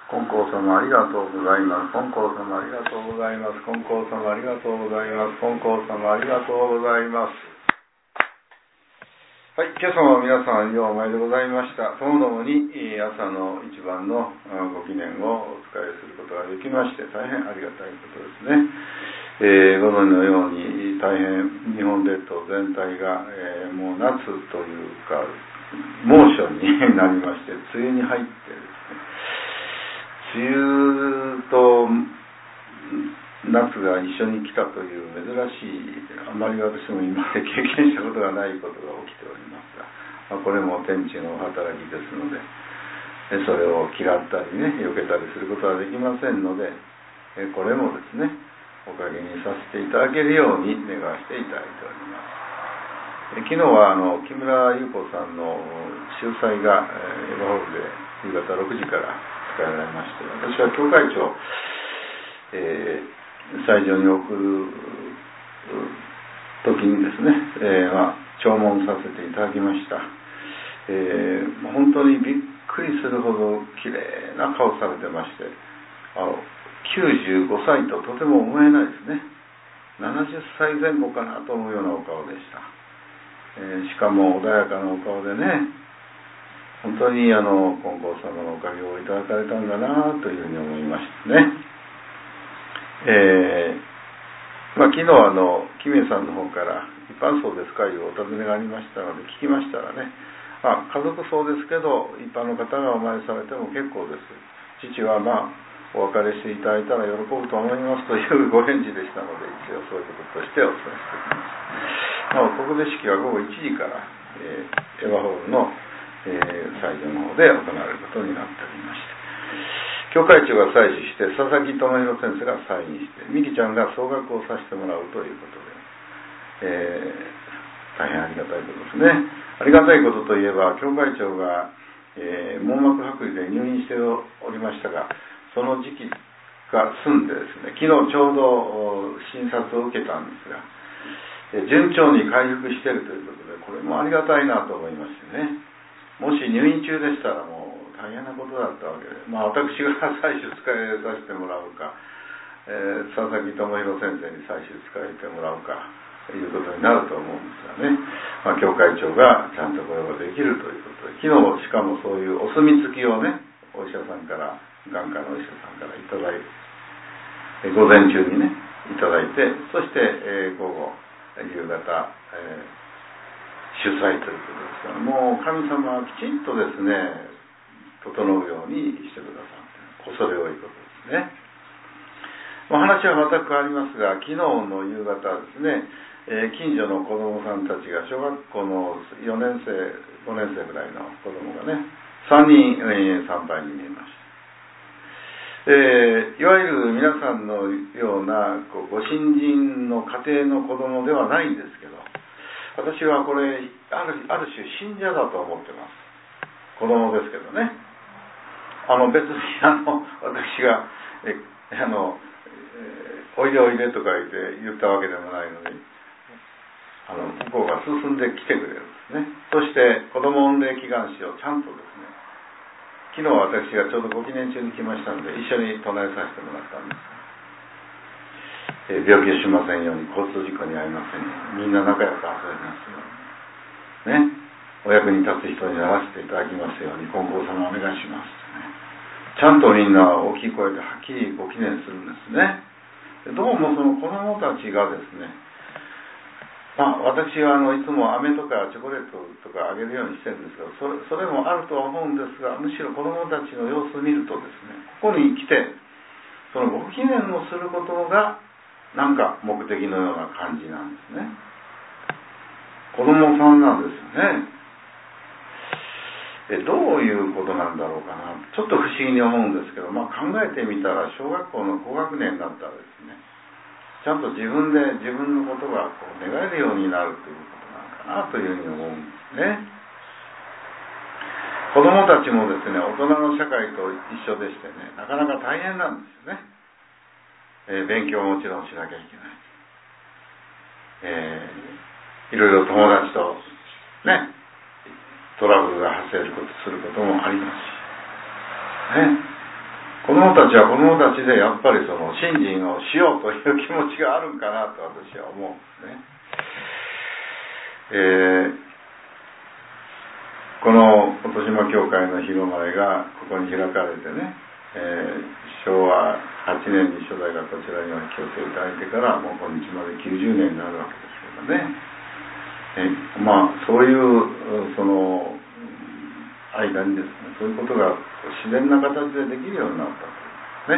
金光様ありがとうございます。金光様ありがとうございます。金光様ありがとうございます。金光様ありがとうございます。はい、今朝も皆さんようお前でございました。ともどもに朝の一番のご記念をお使いすることができまして大変ありがたいことですね。ご存知のように大変日本列島全体が、もう夏というか猛暑になりまして梅雨に入ってですね、梅雨と夏が一緒に来たという珍しい、あまり私も今まで経験したことがないことが起きておりますが、これも天地の働きですので、それを嫌ったりね、避けたりすることはできませんので、これもですね、おかげにさせていただけるように願わせていただいております。昨日は木村優子さんの集祭がエヴァホールで夕方6時から使われまして、私は教会長、斎場に送る時にですね、弔問させていただきました。本当にびっくりするほどきれいな顔されてまして、95歳ととても思えないですね。70歳前後かなと思うようなお顔でした。しかも穏やかなお顔でね、本当に金光様のおかげをいただかれたんだなというふうに思いましたね。昨日キミさんの方から一般葬ですかいうお尋ねがありましたので聞きましたらね、家族葬ですけど一般の方がお参りされても結構です。父はお別れしていただいたら喜ぶと思いますというご返事でしたので、一応そういうこととしてお伝えしておきます。告別式は午後1時から、エヴァホールの、斎場の方で行われることになっておりまして、教会長が祭祀して佐々木智弘先生がサインして美希ちゃんが総額をさせてもらうということで、大変ありがたいことですね。ありがたいことといえば教会長が、網膜剥離で入院しておりましたが、その時期が済んでですね、昨日ちょうど診察を受けたんですが、順調に回復しているということで、これもありがたいなと思いましてね。もし入院中でしたらもう大変なことだったわけで、私が採取使いさせてもらうか、佐々木智弘先生に採取使えてもらうかということになると思うんですがね、教会長がちゃんとこれができるということで、昨日しかもそういうお墨付きをね、お医者さんから眼科のお医者さんからいただいて、午前中にねいただいて、そして、午後夕方、主催ということですから、もう神様はきちんとですね整うようにしてくださって、恐れ多いことですね。話は全く変わりますが、昨日の夕方ですね、近所の子供さんたちが小学校の4年生5年生ぐらいの子供がね3人参拝に見えました。いわゆる皆さんのようなご新人の家庭の子供ではないんですけど、私はこれある種信者だと思ってます。子供ですけどね、別に私がおいでおいでとか言ったわけでもないのに、向こうが進んできてくれるんですね。そして子供御礼祈願詩をちゃんとですね、昨日私がちょうどご記念中に来ましたので一緒に唱えさせてもらったんです。病気をしませんように、交通事故に遭いませんように、みんな仲良く遊びますようにね、お役に立つ人にならせていただきますように金光様お願いします、ね、ちゃんとみんな大きい声ではっきりご記念するんですね。どうもその子供たちがですね、私はいつも飴とかチョコレートとかあげるようにしてるんですけど、それもあるとは思うんですが、むしろ子供たちの様子を見るとですね、ここに来てそのご記念をすることがなんか目的のような感じなんですね。子供さんなんですよね。どういうことなんだろうかな、ちょっと不思議に思うんですけど、考えてみたら小学校の高学年だったらですね、ちゃんと自分で自分のことが願えるようになるということなのかなというふうに思うんですね。子供たちもですね、大人の社会と一緒でしてね、なかなか大変なんですよね。勉強ももちろんしなきゃいけない。いろいろ友達とね、トラブルが発生することもありますし、ね、 供たちは子供たちでやっぱりその信心をしようという気持ちがあるんかなと私は思うんですね。この音島教会の広前がここに開かれてね、昭和8年に初代がこちらには寄せいただいてからもう今日まで90年になるわけですけどね、そういうその間にですね、そういうことが自然な形でできるようになったと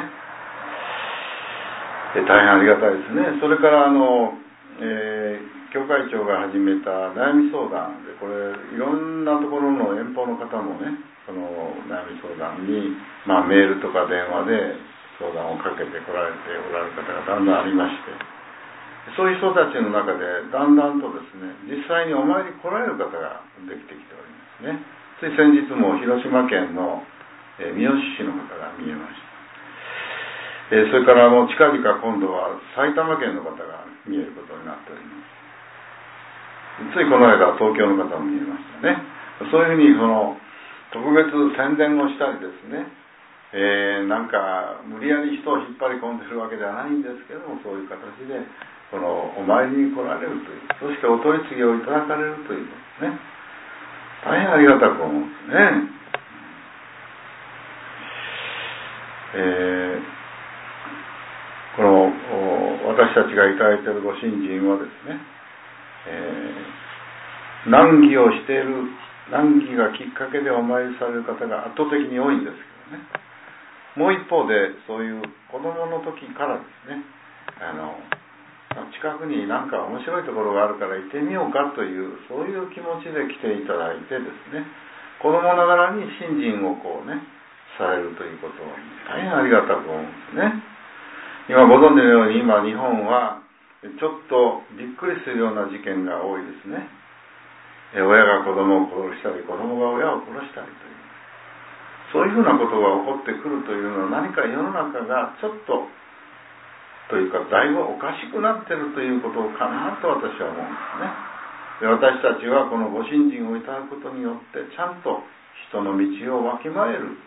いうね、大変ありがたいですね。それから教会長が始めた悩み相談で、これいろんなところの遠方の方もね、その悩み相談に、メールとか電話で相談をかけてこられておられる方がだんだんありまして、そういう人たちの中でだんだんとですね、実際にお参りに来られる方ができてきておりますね。つい先日も広島県の三好市の方が見えました。それから近々今度は埼玉県の方が見えることになっております。ついこの間東京の方も見えましたね。そういうふうにその特別宣伝をしたりですね、なんか無理やり人を引っ張り込んでるわけではないんですけども、そういう形でこのお参りに来られるという、そしてお取り次ぎをいただかれるということですね。大変ありがたく思うんですね。この私たちがいただいているご信心はですね、難儀をしている、難儀がきっかけでお参りされる方が圧倒的に多いんですけどね、もう一方でそういう子供の時からですね、近くになんか面白いところがあるから行ってみようかというそういう気持ちで来ていただいてですね、子供ながらに信心をこうねされるということを大変ありがたく思うんですね。今ご存知のように今日本はちょっとびっくりするような事件が多いですね。親が子供を殺したり子供が親を殺したりというそういうふうなことが起こってくるというのは何か世の中がちょっとというかだいぶおかしくなっているということかなと私は思うんですね。で、私たちはこのご信心をいただくことによってちゃんと人の道をわきまえる、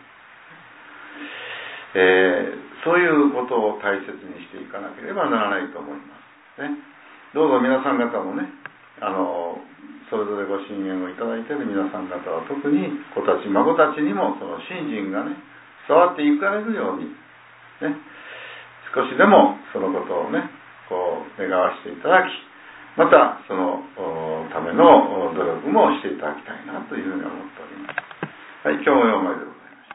そういうことを大切にしていかなければならないと思いますね。どうぞ皆さん方もね、それぞれご信言をいただいている皆さん方は特に子たち孫たちにもその信心がね伝わっていかれるようにね、少しでもそのことをねこう願わせていただき、またそのための努力もしていただきたいなというふうに思っております。はい、今日もお参りでございます。